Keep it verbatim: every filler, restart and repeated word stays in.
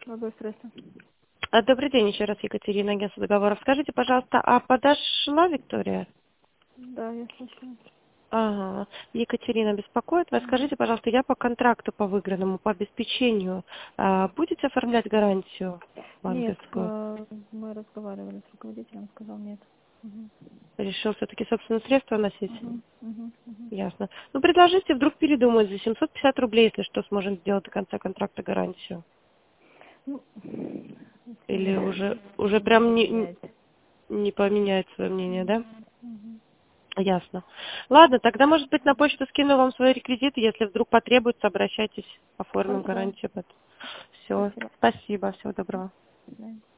Доброе здравствуйте. А, Добрый день еще раз, Екатерина, агентство договоров. Скажите, пожалуйста, а подошла Виктория? Да, я слушаю. Ага. Екатерина беспокоит вас. Скажите, пожалуйста, я по контракту по выигранному, по обеспечению, а, будете оформлять гарантию Нет, банковскую? э, мы разговаривали с руководителем, сказал нет. Угу. Решил все-таки собственные средства носить? Угу. Угу. Угу. Ясно. Ну, предложите, вдруг передумают за семьсот пятьдесят рублей, если что, сможем сделать до конца контракта гарантию. Ну, Или цены уже, уже не прям не, поменяется. не поменяет свое мнение, да? Угу. Ясно. Ладно, тогда, может быть, на почту скину вам свои реквизиты. Если вдруг потребуется, обращайтесь, оформим Хорошо. гарантию. Все, Спасибо. спасибо, всего доброго. До свидания.